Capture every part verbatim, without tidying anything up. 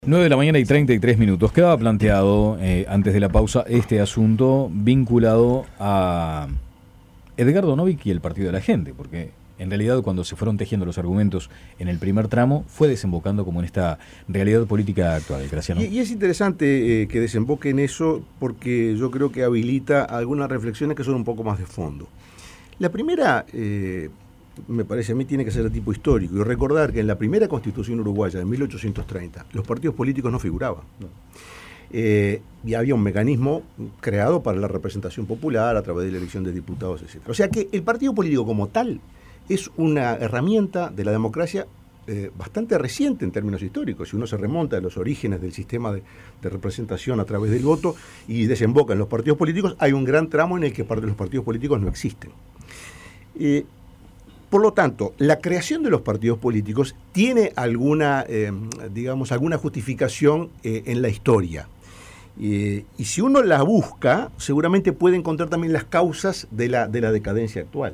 nueve de la mañana y treinta y tres minutos. Quedaba planteado eh, antes de la pausa este asunto vinculado a Edgardo Novick y el Partido de la Gente, porque en realidad cuando se fueron tejiendo los argumentos en el primer tramo fue desembocando como en esta realidad política actual, Graciano. Y, y es interesante eh, que desemboque en eso porque yo creo que habilita algunas reflexiones que son un poco más de fondo. La primera, eh, me parece a mí, tiene que ser de tipo histórico y recordar que en la primera Constitución uruguaya de mil ochocientos treinta los partidos políticos no figuraban. No. Eh, y había un mecanismo creado para la representación popular a través de la elección de diputados, etcétera. O sea que el partido político como tal es una herramienta de la democracia eh, bastante reciente en términos históricos. Si uno se remonta a los orígenes del sistema de, de representación a través del voto y desemboca en los partidos políticos, hay un gran tramo en el que los partidos políticos no existen. Eh, Por lo tanto, la creación de los partidos políticos tiene alguna, eh, digamos, alguna justificación eh, en la historia. Eh, y si uno la busca, seguramente puede encontrar también las causas de la, de la decadencia actual.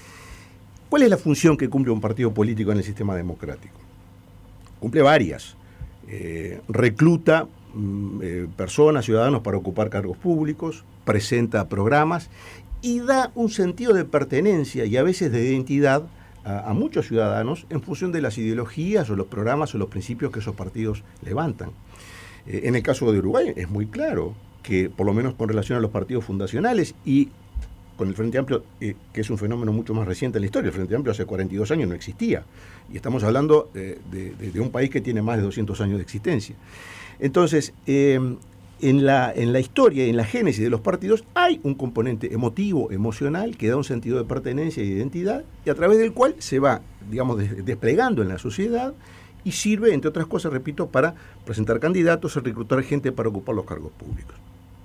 ¿Cuál es la función que cumple un partido político en el sistema democrático? Cumple varias. Eh, recluta mm, eh, personas, ciudadanos para ocupar cargos públicos, presenta programas y da un sentido de pertenencia y a veces de identidad a, a muchos ciudadanos en función de las ideologías o los programas o los principios que esos partidos levantan. Eh, en el caso de Uruguay es muy claro que, por lo menos con relación a los partidos fundacionales y con el Frente Amplio, eh, que es un fenómeno mucho más reciente en la historia, el Frente Amplio hace cuarenta y dos años no existía, y estamos hablando de, de, de un país que tiene más de doscientos años de existencia. Entonces, eh, En la, en la historia y en la génesis de los partidos hay un componente emotivo, emocional, que da un sentido de pertenencia y de identidad, y a través del cual se va, digamos, des, desplegando en la sociedad y sirve, entre otras cosas, repito, para presentar candidatos y reclutar gente para ocupar los cargos públicos.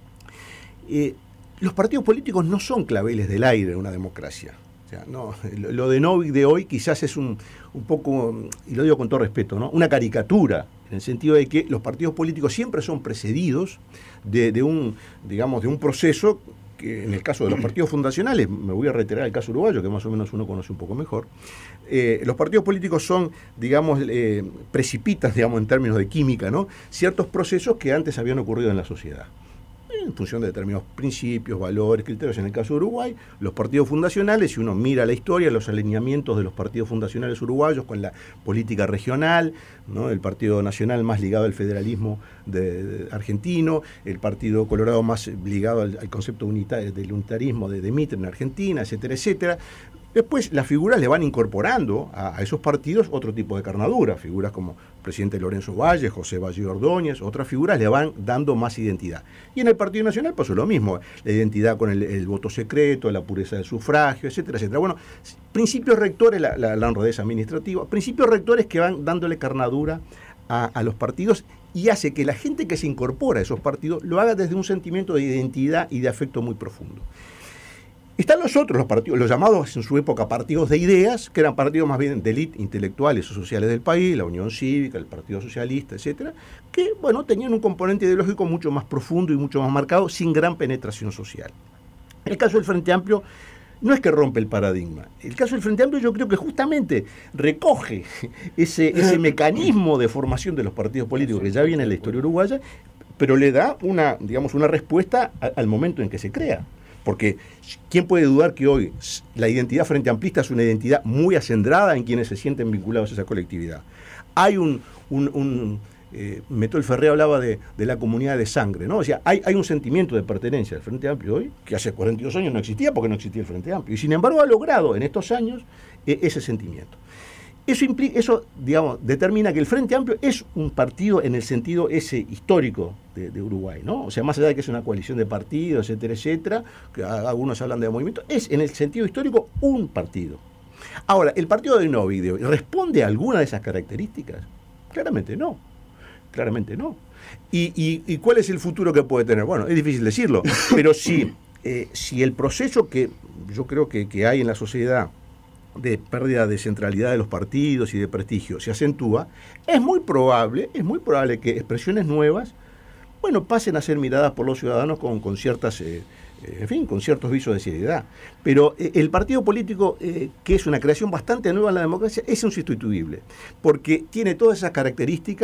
Eh, los partidos políticos no son claveles del aire en una democracia. O sea, no, lo de Novick de hoy quizás es un, un poco, y lo digo con todo respeto, ¿no?, una caricatura, en el sentido de que los partidos políticos siempre son precedidos de, de un, digamos, de un proceso que en el caso de los partidos fundacionales, me voy a reiterar el caso uruguayo, que más o menos uno conoce un poco mejor, eh, los partidos políticos son, digamos, eh, precipitan, digamos, en términos de química, ¿no?, ciertos procesos que antes habían ocurrido en la sociedad, en función de determinados principios, valores, criterios. En el caso de Uruguay, los partidos fundacionales, si uno mira la historia, los alineamientos de los partidos fundacionales uruguayos con la política regional, ¿no?, el Partido Nacional más ligado al federalismo de, de argentino, el Partido Colorado más ligado al, al concepto unitario, del unitarismo de, de Mitre en Argentina, etcétera, etcétera. Después las figuras le van incorporando a, a esos partidos otro tipo de carnadura, figuras como el presidente Lorenzo Valle, José Valle Ordóñez, otras figuras le van dando más identidad. Y en el Partido Nacional pasó lo mismo, la identidad con el, el voto secreto, la pureza del sufragio, etcétera, etcétera. Bueno, principios rectores, la, la, la honradez administrativa, principios rectores que van dándole carnadura a, a los partidos y hace que la gente que se incorpora a esos partidos lo haga desde un sentimiento de identidad y de afecto muy profundo. Están los otros, los partidos, los llamados en su época partidos de ideas, que eran partidos más bien de élite intelectuales o sociales del país, la Unión Cívica, el Partido Socialista, etcétera, que, bueno, tenían un componente ideológico mucho más profundo y mucho más marcado, sin gran penetración social. En el caso del Frente Amplio, no es que rompe el paradigma. El caso del Frente Amplio yo creo que justamente recoge ese, ese mecanismo de formación de los partidos políticos que ya viene en la historia uruguaya, pero le da una, digamos, una respuesta a, al momento en que se crea. Porque ¿quién puede dudar que hoy la identidad frente amplista es una identidad muy acendrada en quienes se sienten vinculados a esa colectividad? Hay un... un, un eh, Metol Ferré hablaba de, de la comunidad de sangre, ¿no? O sea, hay, hay un sentimiento de pertenencia al Frente Amplio hoy, que hace cuarenta y dos años no existía porque no existía el Frente Amplio. Y sin embargo ha logrado en estos años eh, ese sentimiento. Eso, implica, eso, digamos, determina que el Frente Amplio es un partido en el sentido ese histórico de, de Uruguay, ¿no? O sea, más allá de que es una coalición de partidos, etcétera, etcétera, que algunos hablan de movimiento, es en el sentido histórico un partido. Ahora, ¿el partido de Novick responde a alguna de esas características? Claramente no, claramente no. ¿Y, y, y cuál es el futuro que puede tener? Bueno, es difícil decirlo, pero si, eh, si el proceso que yo creo que, que hay en la sociedad de pérdida de centralidad de los partidos y de prestigio se acentúa, es muy probable, es muy probable que expresiones nuevas, bueno, pasen a ser miradas por los ciudadanos con, con ciertas, eh, en fin, con ciertos visos de seriedad. Pero eh, el partido político, eh, que es una creación bastante nueva en la democracia, es insustituible, porque tiene todas esas características,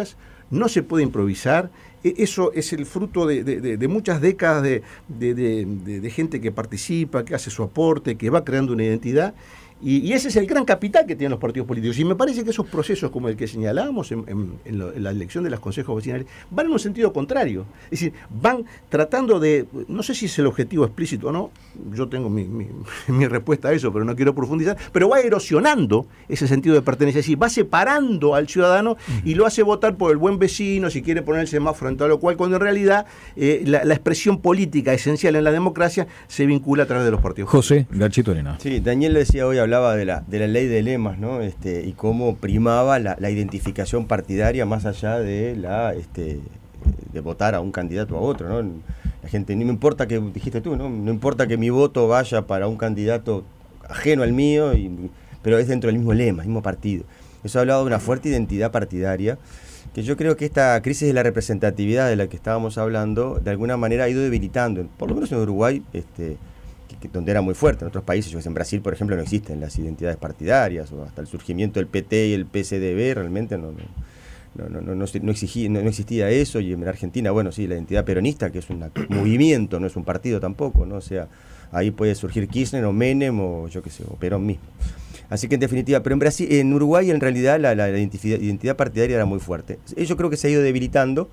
no se puede improvisar. Eso es el fruto de, de, de muchas décadas de, de, de, de, de gente que participa, que hace su aporte, que va creando una identidad. Y, y ese es el gran capital que tienen los partidos políticos. Y me parece que esos procesos, como el que señalábamos en, en, en, lo, en la elección de los consejos vecinales, van en un sentido contrario. Es decir, van tratando de, no sé si es el objetivo explícito o no, yo tengo mi, mi, mi respuesta a eso, pero no quiero profundizar, pero va erosionando ese sentido de pertenencia, es decir, va separando al ciudadano y lo hace votar por el buen vecino, si quiere poner el semáforo en tal o cual, cuando en realidad eh, la, la expresión política esencial en la democracia se vincula a través de los partidos José Gachito Arena. Sí, Daniel decía hoy, hablaba de la, de la ley de lemas, ¿no? Este, y cómo primaba la, la identificación partidaria más allá de la este, de votar a un candidato a otro, ¿no? La gente, no me importa que, dijiste tú, ¿no? No importa que mi voto vaya para un candidato ajeno al mío, y, pero es dentro del mismo lema, mismo partido. Eso ha hablado de una fuerte identidad partidaria, que yo creo que esta crisis de la representatividad de la que estábamos hablando, de alguna manera ha ido debilitando, por lo menos en Uruguay, este, que, donde era muy fuerte. En otros países, yo sé, en Brasil, por ejemplo, no existen las identidades partidarias, o hasta el surgimiento del P T y el P S D B realmente no, no, no, no, no, no, exigía, no, no existía eso. Y en Argentina, bueno, sí, la identidad peronista, que es un movimiento, no es un partido tampoco, ¿no? O sea, ahí puede surgir Kirchner o Menem o yo qué sé, o Perón mismo. Así que en definitiva, pero en Brasil, en Uruguay en realidad la, la, la identidad, identidad partidaria era muy fuerte. Yo creo que se ha ido debilitando.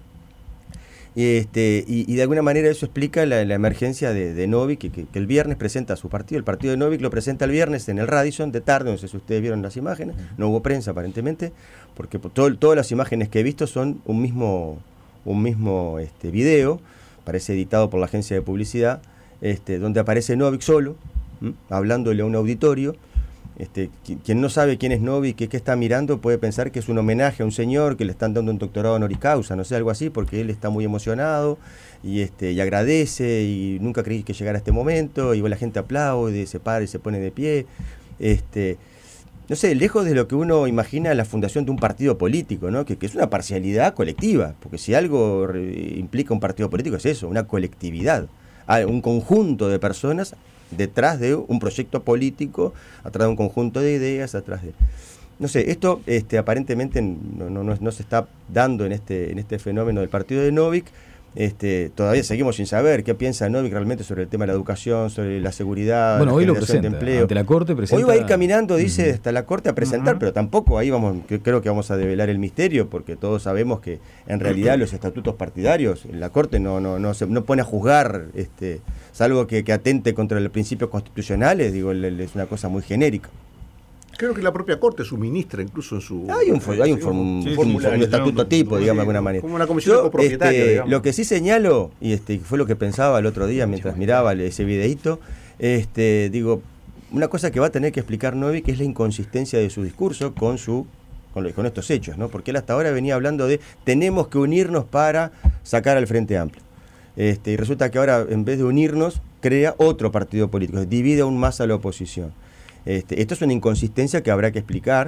Este, y, y de alguna manera eso explica la, la emergencia de, de Novik, que, que, que el viernes presenta su partido. El partido de Novik lo presenta el viernes en el Radisson de tarde, no sé si ustedes vieron las imágenes, no hubo prensa aparentemente, porque todo, todas las imágenes que he visto son un mismo, un mismo este, video, parece editado por la agencia de publicidad, este, donde aparece Novik solo, ¿m? hablándole a un auditorio. Este, quien no sabe quién es Novik, qué está mirando, puede pensar que es un homenaje a un señor que le están dando un doctorado honoris causa, no sé, algo así, porque él está muy emocionado y, este, y agradece y nunca creí que llegara este momento, y la gente aplaude, se para y se pone de pie. Este, no sé, lejos de lo que uno imagina la fundación de un partido político, ¿no? que, que es una parcialidad colectiva, porque si algo implica un partido político es eso, una colectividad, un conjunto de personas detrás de un proyecto político, atrás de un conjunto de ideas, atrás de... No sé, esto este, aparentemente no, no, no, no se está dando en este, en este fenómeno del partido de Novik. Este, todavía seguimos sin saber qué piensa Novik realmente sobre el tema de la educación, sobre la seguridad, bueno, la hoy lo generación presenta, de empleo. Ante la Corte presenta... Hoy va a ir caminando, dice, uh-huh. hasta la Corte a presentar, uh-huh. pero tampoco ahí vamos, que, creo que vamos a develar el misterio, porque todos sabemos que en realidad los estatutos partidarios, la Corte no, no, no, se, no pone a juzgar, este, salvo que, que atente contra los principios constitucionales, digo, es una cosa muy genérica. Creo que la propia Corte suministra incluso en su... Hay un, hay un, form, sí, un, un estatuto tipo, digamos, de alguna manera. Como una comisión de copropietarios, este, digamos. Lo que sí señalo, y este fue lo que pensaba el otro día mientras miraba ese videíto, este, digo, una cosa que va a tener que explicar Novik es la inconsistencia de su discurso con su con, lo, con estos hechos, ¿no? Porque él hasta ahora venía hablando de tenemos que unirnos para sacar al Frente Amplio. Este, y resulta que ahora, en vez de unirnos, crea otro partido político, divide aún más a la oposición. Este, esto es una inconsistencia que habrá que explicar,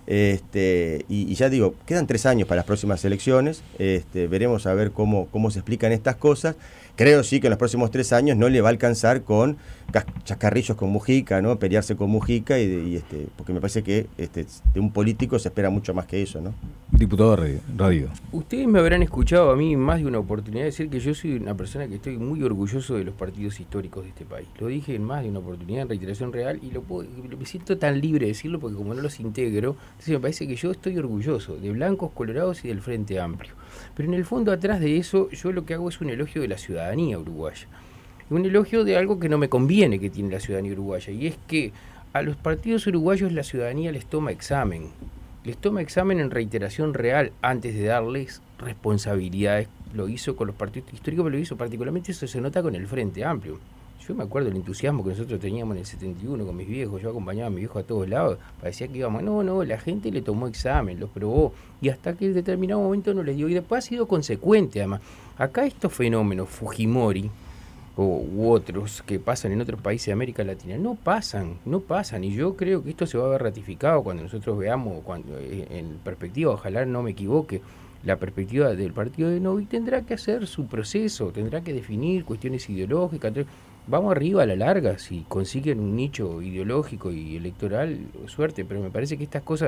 este, y, y ya digo, quedan tres años para las próximas elecciones, este, veremos a ver cómo, cómo se explican estas cosas. Creo sí que en los próximos tres años no le va a alcanzar con chascarrillos con Mujica, ¿no? Pelearse con Mujica, y, y este, porque me parece que este, de un político se espera mucho más que eso, ¿no? Diputado Radio. Ustedes me habrán escuchado a mí más de una oportunidad decir que yo soy una persona que estoy muy orgulloso de los partidos históricos de este país. Lo dije en más de una oportunidad, en reiteración real, y lo puedo, me siento tan libre de decirlo porque como no los integro, entonces me parece que yo estoy orgulloso de Blancos, Colorados y del Frente Amplio. Pero en el fondo, atrás de eso, yo lo que hago es un elogio de la ciudadanía uruguaya. Un elogio de algo que no me conviene que tiene la ciudadanía uruguaya, y es que a los partidos uruguayos la ciudadanía les toma examen. Les toma examen en reiteración real antes de darles responsabilidades. Lo hizo con los partidos históricos, pero lo hizo particularmente, eso se nota con el Frente Amplio. Yo me acuerdo del entusiasmo que nosotros teníamos en el setenta y uno con mis viejos, yo acompañaba a mi viejo a todos lados, parecía que íbamos, no, no, la gente le tomó examen, los probó, y hasta que en determinado momento no les dio, y después ha sido consecuente además. Acá estos fenómenos, Fujimori, o, u otros que pasan en otros países de América Latina, no pasan, no pasan, y yo creo que esto se va a ver ratificado cuando nosotros veamos, cuando en perspectiva, ojalá no me equivoque, la perspectiva del partido de Novik tendrá que hacer su proceso, tendrá que definir cuestiones ideológicas. Vamos arriba a la larga, si consiguen un nicho ideológico y electoral, suerte, pero me parece que estas cosas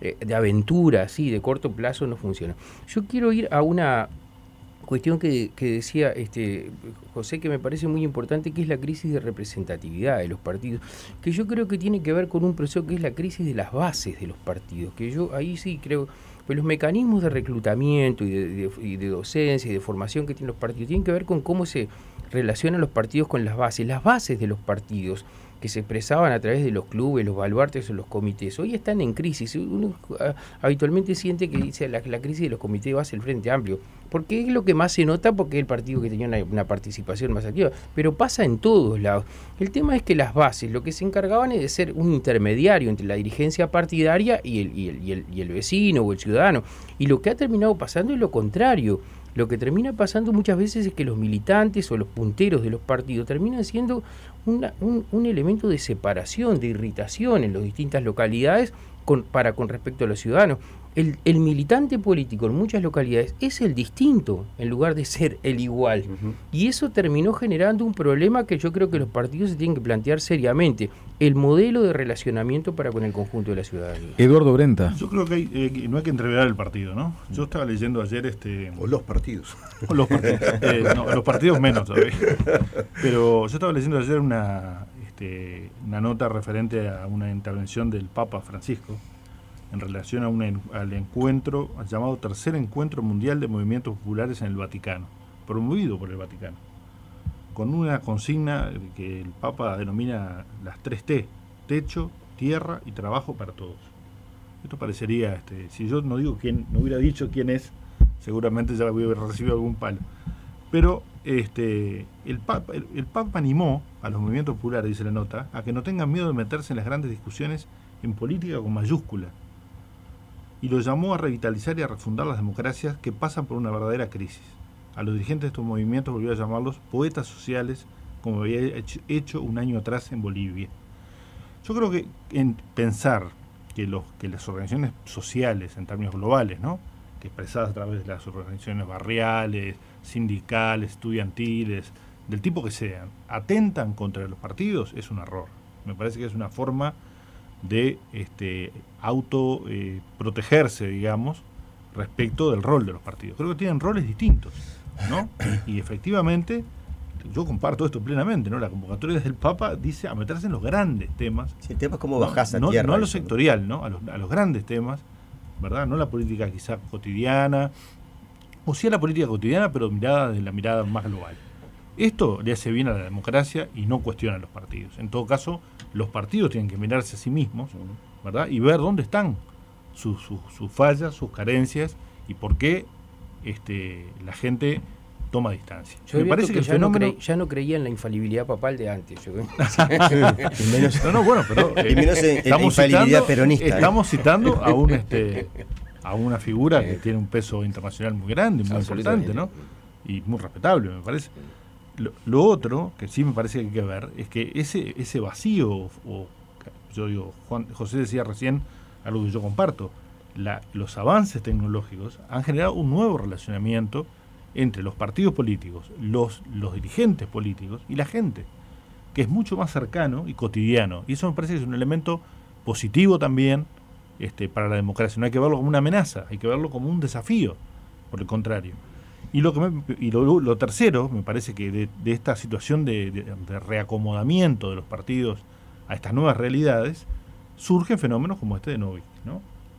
eh, de aventura, así, de corto plazo, no funciona. Yo quiero ir a una cuestión que, que decía este José, que me parece muy importante, que es la crisis de representatividad de los partidos, que yo creo que tiene que ver con un proceso que es la crisis de las bases de los partidos, que yo ahí sí creo, pues los mecanismos de reclutamiento y de, de, y de docencia y de formación que tienen los partidos tienen que ver con cómo se relacionan los partidos con las bases, las bases de los partidos que se expresaban a través de los clubes, los baluartes o los comités, hoy están en crisis. Uno uh, habitualmente siente que dice la, la crisis de los comités de base del Frente Amplio, porque es lo que más se nota, porque es el partido que tenía una, una participación más activa, pero pasa en todos lados. El tema es que las bases lo que se encargaban es de ser un intermediario entre la dirigencia partidaria y el, y el, y el, y el vecino o el ciudadano, y lo que ha terminado pasando es lo contrario. Lo que termina pasando muchas veces es que los militantes o los punteros de los partidos terminan siendo una, un, un elemento de separación, de irritación en las distintas localidades con, para con respecto a los ciudadanos. El, el militante político en muchas localidades es el distinto en lugar de ser el igual. Uh-huh. Y eso terminó generando un problema que yo creo que los partidos se tienen que plantear seriamente. El modelo de relacionamiento para con el conjunto de la ciudadanía. Eduardo Brenta. Yo creo que, hay, eh, no hay que entreverar el partido, ¿no? Yo estaba leyendo ayer este... O los partidos. O los partidos. eh, no, los partidos menos todavía. Pero yo estaba leyendo ayer una, este, una nota referente a una intervención del Papa Francisco en relación a una, al encuentro, al llamado Tercer Encuentro Mundial de Movimientos Populares en el Vaticano, promovido por el Vaticano, con una consigna que el Papa denomina las tres T: techo, tierra y trabajo para todos. Esto parecería, este, si yo no digo quién, no hubiera dicho quién es, seguramente ya hubiera recibido algún palo. Pero este, el, Papa, el, el Papa animó a los movimientos populares, dice la nota, a que no tengan miedo de meterse en las grandes discusiones en política con mayúscula, y lo llamó a revitalizar y a refundar las democracias que pasan por una verdadera crisis. A los dirigentes de estos movimientos volvió a llamarlos poetas sociales, como había hecho, hecho un año atrás en Bolivia. Yo creo que en pensar que, los, que las organizaciones sociales, en términos globales, ¿no?, que expresadas a través de las organizaciones barriales, sindicales, estudiantiles, del tipo que sean, atentan contra los partidos, es un error. Me parece que es una forma de este, auto eh, protegerse, digamos, respecto del rol de los partidos. Creo que tienen roles distintos, ¿no? Y, y efectivamente, yo comparto esto plenamente, ¿no? La convocatoria del Papa dice a meterse en los grandes temas. Sí, temas como no, bajás a no, tierra. no a lo eso, sectorial, ¿no? A los, a los grandes temas, ¿verdad? No la política quizá cotidiana, o sí a la política cotidiana, pero mirada desde la mirada más global. Esto le hace bien a la democracia y no cuestiona a los partidos. En todo caso, los partidos tienen que mirarse a sí mismos, ¿verdad?, y ver dónde están sus, sus, sus fallas, sus carencias y por qué este, la gente toma distancia. Yo me parece que, que el ya, fenómeno... no creí, ya no creía en la infalibilidad papal de antes. Yo... menos... No, no, bueno, pero eh, y menos en, en la infalibilidad citando, peronista. Estamos ¿eh? citando a un este, a una figura que tiene un peso internacional muy grande, muy importante, ¿no? Y muy respetable, me parece. Lo, lo otro que sí me parece que hay que ver es que ese ese vacío, o yo digo, Juan José decía recién algo que yo comparto, la, los avances tecnológicos han generado un nuevo relacionamiento entre los partidos políticos, los, los dirigentes políticos y la gente, que es mucho más cercano y cotidiano, y eso me parece que es un elemento positivo también este, para la democracia. No hay que verlo como una amenaza, hay que verlo como un desafío, por el contrario. Y lo que me, y lo, lo tercero, me parece que de, de esta situación de, de, de reacomodamiento de los partidos a estas nuevas realidades, surgen fenómenos como este de Novik, ¿no?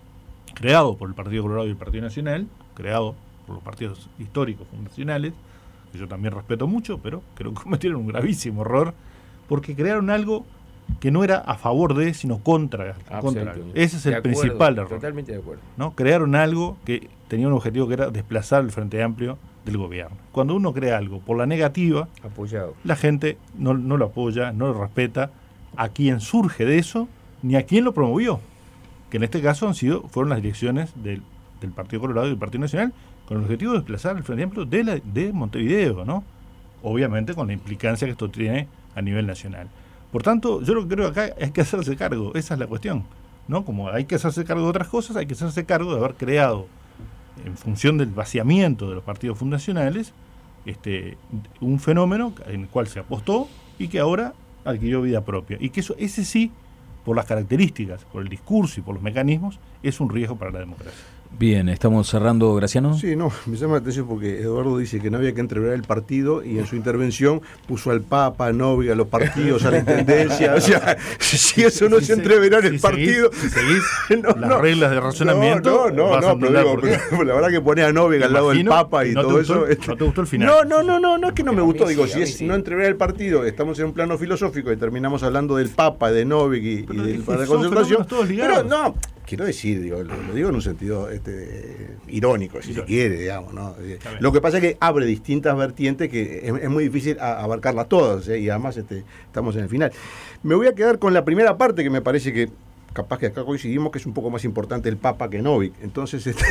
Creado por el Partido Colorado y el Partido Nacional, creado por los partidos históricos fundacionales, que yo también respeto mucho, pero creo que cometieron un gravísimo error, porque crearon algo que no era a favor de, sino contra. contra. Ese es el acuerdo, principal error. Totalmente de acuerdo. ¿No? Crearon algo que tenía un objetivo que era desplazar el Frente Amplio del gobierno. Cuando uno crea algo por la negativa, apoyado, la gente no, no lo apoya, no lo respeta a quien surge de eso, ni a quien lo promovió, que en este caso han sido fueron las direcciones del, del Partido Colorado y del Partido Nacional, con el objetivo de desplazar el Frente Amplio de, la, de Montevideo, ¿no? Obviamente con la implicancia que esto tiene a nivel nacional. Por tanto, yo lo que creo que acá hay que hacerse cargo, esa es la cuestión, ¿no? Como hay que hacerse cargo de otras cosas, hay que hacerse cargo de haber creado, en función del vaciamiento de los partidos fundacionales, este, un fenómeno en el cual se apostó y que ahora adquirió vida propia. Y que eso, ese sí por las características, por el discurso y por los mecanismos, es un riesgo para la democracia. Bien, estamos cerrando, Graciano. Sí, no, me llama la atención porque Eduardo dice que no había que entreverar el partido y en su intervención puso al Papa, a Novi, a los partidos, a la Intendencia. O sea, si eso no si es entreverar si el seguís, partido... Si seguís no, las no, reglas de razonamiento, no, no, vas no, a no, entender pero por digo, qué. pero la verdad que poner a Novi al lado del Papa y no todo gustó, eso... No te gustó el final. No, no, no, no, no es que no me A mí gustó. Digo, sí, si a mí es sí. no entreverar el partido, estamos en un plano filosófico y terminamos hablando del Papa, de Novi y, y Pero del es para que la son concertación. fenómenos todos Pero ligados. no, quiero decir, digo, lo, lo digo en un sentido este, irónico, si se quiere, digamos, ¿no? Lo que pasa es que abre distintas vertientes que es, es muy difícil a, abarcarlas todas, ¿eh? Y además este, estamos en el final. Me voy a quedar con la primera parte que me parece que capaz que acá coincidimos que es un poco más importante el Papa que Novik. Entonces, este...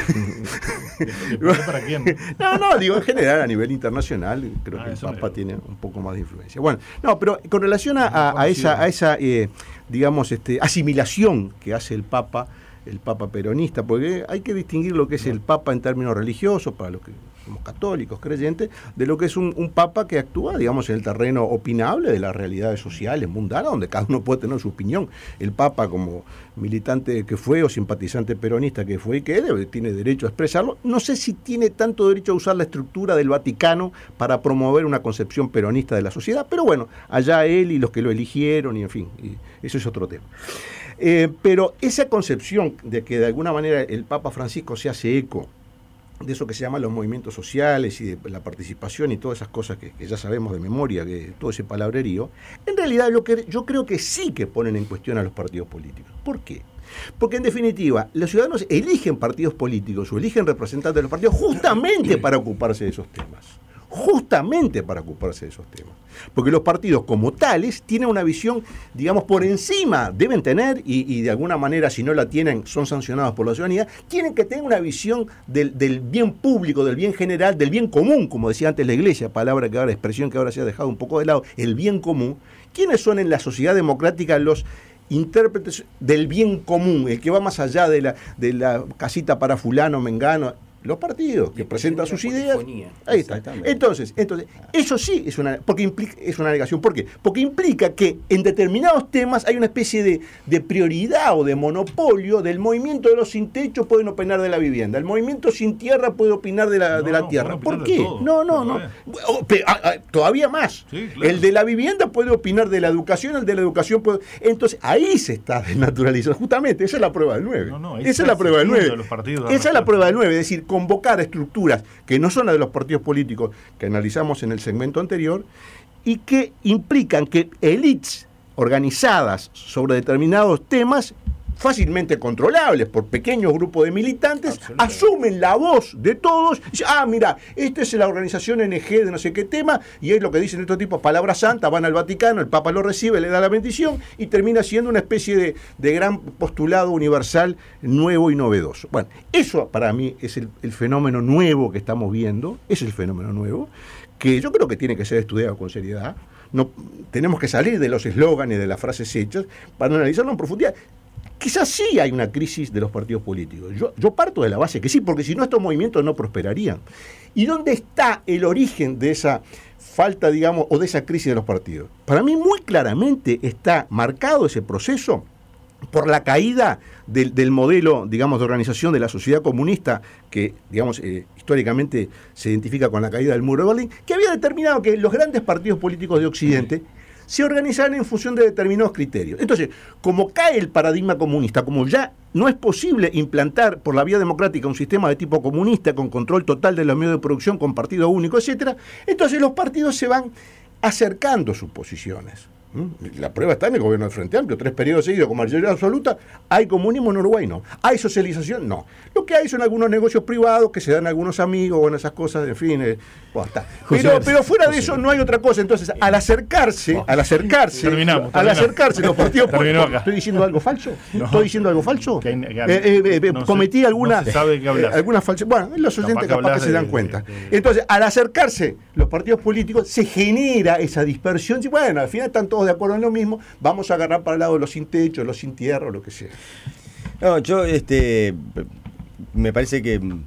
¿Para quién? No, no, digo en general a nivel internacional, creo Ah, que el eso Papa me... tiene un poco más de influencia. Bueno, no, pero con relación a, a, a esa, a esa eh, digamos, este, asimilación que hace el Papa, el Papa peronista, porque hay que distinguir lo que es el Papa en términos religiosos, para los que somos católicos, creyentes, de lo que es un, un Papa que actúa, digamos, en el terreno opinable de las realidades sociales, mundanas, donde cada uno puede tener su opinión. El Papa, como militante que fue o simpatizante peronista que fue y que debe, tiene derecho a expresarlo. No sé si tiene tanto derecho a usar la estructura del Vaticano para promover una concepción peronista de la sociedad, pero bueno, allá él y los que lo eligieron, y en fin, y eso es otro tema. Eh, pero esa concepción de que de alguna manera el Papa Francisco se hace eco de eso que se llaman los movimientos sociales y de la participación y todas esas cosas que, que ya sabemos de memoria, que todo ese palabrerío, en realidad lo que yo creo que sí que ponen en cuestión a los partidos políticos. ¿Por qué? Porque en definitiva, los ciudadanos eligen partidos políticos o eligen representantes de los partidos justamente para ocuparse de esos temas. Justamente para ocuparse de esos temas. Porque los partidos como tales tienen una visión, digamos, por encima, deben tener, y, y de alguna manera si no la tienen son sancionados por la ciudadanía, tienen que tener una visión del, del bien público, del bien general, del bien común, como decía antes la Iglesia, palabra que ahora, expresión que ahora se ha dejado un poco de lado, el bien común. ¿Quiénes son en la sociedad democrática los intérpretes del bien común, el que va más allá de la, de la casita para fulano, mengano? Los partidos que presentan sus ideas. Ahí está. Entonces, entonces, eso sí es una, porque implica, es una negación. ¿Por qué? Porque implica que en determinados temas hay una especie de, de prioridad o de monopolio del movimiento de los sin techo pueden opinar de la vivienda. El movimiento sin tierra puede opinar de la, no, de la no, tierra. ¿Por qué? Todo, no, no, no. O, pe, a, a, todavía más. Sí, claro. El de la vivienda puede opinar de la educación, el de la educación puede. Entonces, ahí se está desnaturalizando. Justamente, esa es la prueba del nueve. No, no, esa es la prueba del nueve. Esa es la prueba del nueve. Es decir, convocar estructuras que no son las de los partidos políticos que analizamos en el segmento anterior y que implican que élites organizadas sobre determinados temas fácilmente controlables por pequeños grupos de militantes, asumen la voz de todos y dicen, ah, mira, esta es la organización N G de no sé qué tema, y es lo que dicen estos tipos, palabra santa, van al Vaticano, el Papa lo recibe, le da la bendición, y termina siendo una especie de, de gran postulado universal nuevo y novedoso. Bueno, eso para mí es el, el fenómeno nuevo que estamos viendo, es el fenómeno nuevo, que yo creo que tiene que ser estudiado con seriedad. No, tenemos que salir de los eslóganes, de las frases hechas, para analizarlo en profundidad. Quizás sí hay una crisis de los partidos políticos. Yo, yo parto de la base que sí, porque si no estos movimientos no prosperarían. ¿Y dónde está el origen de esa falta, digamos, o de esa crisis de los partidos? Para mí muy claramente está marcado ese proceso por la caída del, del modelo, digamos, de organización de la sociedad comunista que, digamos, eh, históricamente se identifica con la caída del muro de Berlín, que había determinado que los grandes partidos políticos de Occidente se organizan en función de determinados criterios. Entonces, como cae el paradigma comunista, como ya no es posible implantar por la vía democrática un sistema de tipo comunista con control total de los medios de producción, con partido único, etcétera, entonces los partidos se van acercando sus posiciones. La prueba está en el gobierno del Frente Amplio, tres periodos seguidos con mayoría absoluta. ¿Hay comunismo en Uruguay? No. ¿Hay socialización? No. Lo que hay son algunos negocios privados que se dan a algunos amigos, bueno, esas cosas, en fin. Eh, bueno, está. Pero, pero fuera de eso no hay otra cosa. Entonces, al acercarse, al acercarse, terminamos, al terminamos. acercarse los partidos políticos. ¿Estoy diciendo algo falso? No. ¿Estoy diciendo algo falso? Que hay, que hay, eh, eh, eh, no cometí sé, alguna, no se sabe qué hablas. Eh, alguna falsa. Bueno, los oyentes capaz, capaz que, que se dan de, cuenta. De, de, de... Entonces, al acercarse los partidos políticos, se genera esa dispersión. Y bueno, al final están todos de acuerdo en lo mismo. Vamos a agarrar para el lado de los sin techo, los sin tierra, lo que sea. No, yo este me parece que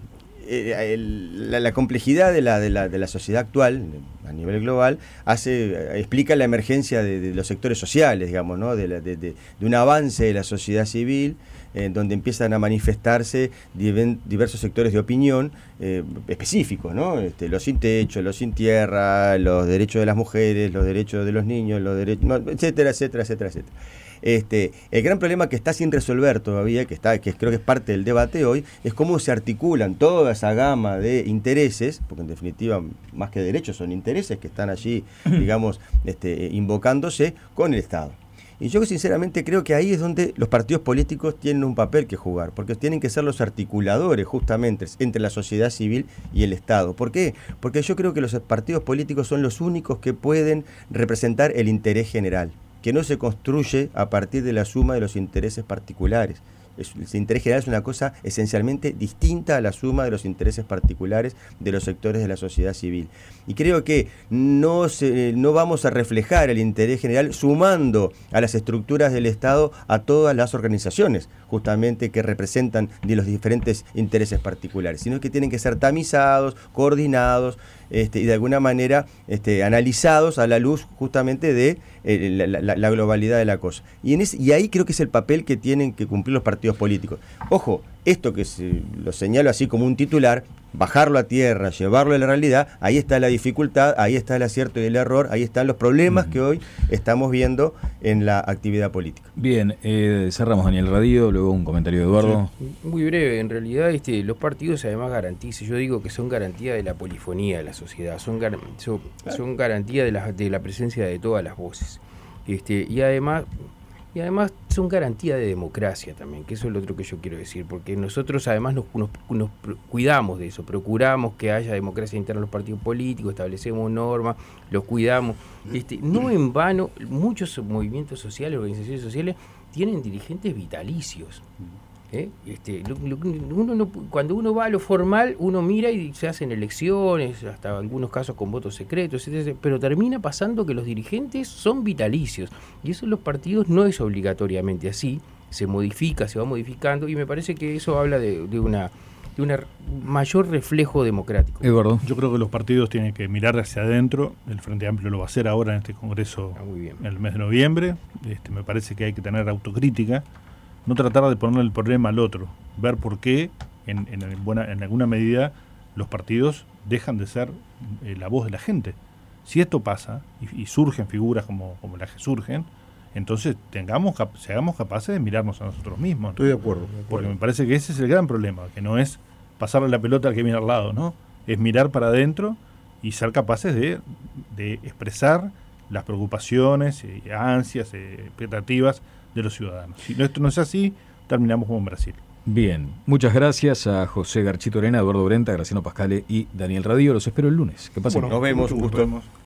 eh, el, la, la complejidad de la, de, la, de la sociedad actual a nivel global hace explica la emergencia de, de los sectores sociales, digamos, ¿no? de, la, de, de, de un avance de la sociedad civil, en donde empiezan a manifestarse diversos sectores de opinión eh, específicos, ¿no? Este, los sin techo, los sin tierra, los derechos de las mujeres, los derechos de los niños, los derechos, no, etcétera, etcétera, etcétera, etcétera. Este, el gran problema que está sin resolver todavía, que está, que creo que es parte del debate hoy, es cómo se articulan toda esa gama de intereses, porque en definitiva más que derechos son intereses que están allí, digamos, este, invocándose con el Estado. Y yo sinceramente creo que ahí es donde los partidos políticos tienen un papel que jugar, porque tienen que ser los articuladores justamente entre la sociedad civil y el Estado. ¿Por qué? Porque yo creo que los partidos políticos son los únicos que pueden representar el interés general, que no se construye a partir de la suma de los intereses particulares. El interés general es una cosa esencialmente distinta a la suma de los intereses particulares de los sectores de la sociedad civil. Y creo que no, se, no vamos a reflejar el interés general sumando a las estructuras del Estado a todas las organizaciones, justamente que representan de los diferentes intereses particulares, sino que tienen que ser tamizados, coordinados, Este, y de alguna manera este, analizados a la luz justamente de eh, la, la, la globalidad de la cosa. Y, en ese, y ahí creo que es el papel que tienen que cumplir los partidos políticos. Ojo, esto que se, lo señalo así como un titular, bajarlo a tierra, llevarlo a la realidad, ahí está la dificultad, ahí está el acierto y el error, ahí están los problemas uh-huh. que hoy estamos viendo en la actividad política. Bien, eh, cerramos Daniel Radio, luego un comentario de Eduardo. Sí, muy breve, en realidad este, los partidos además garantizan, yo digo que son garantía de la polifonía de la sociedad, son, gar, son, son garantía de la, de la presencia de todas las voces. Este, y además... Y además son garantía de democracia también, que eso es lo otro que yo quiero decir, porque nosotros además nos, nos, nos cuidamos de eso, procuramos que haya democracia interna en los partidos políticos, establecemos normas, los cuidamos. Este, no en vano, muchos movimientos sociales, organizaciones sociales, tienen dirigentes vitalicios. ¿Eh? Este, lo, lo, uno no, cuando uno va a lo formal, uno mira y se hacen elecciones, hasta algunos casos con votos secretos, etcétera, pero termina pasando que los dirigentes son vitalicios, y eso en los partidos no es obligatoriamente así, se modifica, se va modificando, y me parece que eso habla de, de una de un mayor reflejo democrático. Eduardo. Yo creo que los partidos tienen que mirar hacia adentro. El Frente Amplio lo va a hacer ahora en este Congreso ah, muy bien. en el mes de noviembre. Este, me parece que hay que tener autocrítica. No tratar de ponerle el problema al otro, ver por qué, en, en, buena, en alguna medida, los partidos dejan de ser eh, la voz de la gente. Si esto pasa, y, y surgen figuras como, como las que surgen, entonces tengamos seamos capaces de mirarnos a nosotros mismos. Estoy de acuerdo. Porque me parece que ese es el gran problema, que no es pasarle la pelota al que viene al lado, ¿no? Es mirar para adentro y ser capaces de, de expresar las preocupaciones, eh, ansias, eh, expectativas de los ciudadanos. Si esto no es así, terminamos como en Brasil. Bien, muchas gracias a José Garchito Arena, Eduardo Brenta, Graciano Pascale y Daniel Radio. Los espero el lunes. Que pasen. Bueno, nos vemos, un gusto.